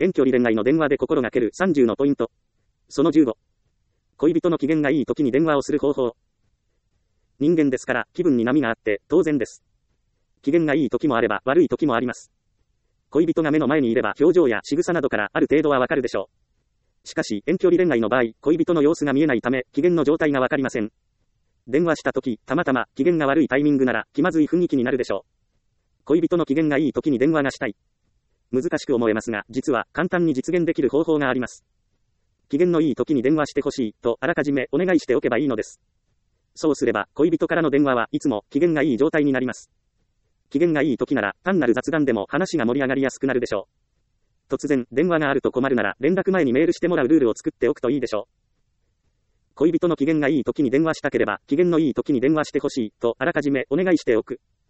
遠距離恋愛の電話で心がける30のポイント。その15。恋人の機嫌がいい時に電話をする方法。人間ですから気分に波があって当然です。機嫌がいい時もあれば悪い時もあります。恋人が目の前にいれば表情や仕草などからある程度はわかるでしょう。しかし遠距離恋愛の場合、恋人の様子が見えないため機嫌の状態がわかりません。電話した時、たまたま機嫌が悪いタイミングなら気まずい雰囲気になるでしょう。恋人の機嫌がいい時に電話がしたい。難しく思えますが、実は簡単に実現できる方法があります。機嫌のいい時に電話してほしいとあらかじめお願いしておけばいいのです。そうすれば恋人からの電話はいつも機嫌がいい状態になります。機嫌がいい時なら単なる雑談でも話が盛り上がりやすくなるでしょう。突然電話があると困るなら連絡前にメールしてもらうルールを作っておくといいでしょう。恋人の機嫌がいい時に電話したければ機嫌のいい時に電話してほしいとあらかじめお願いしておく。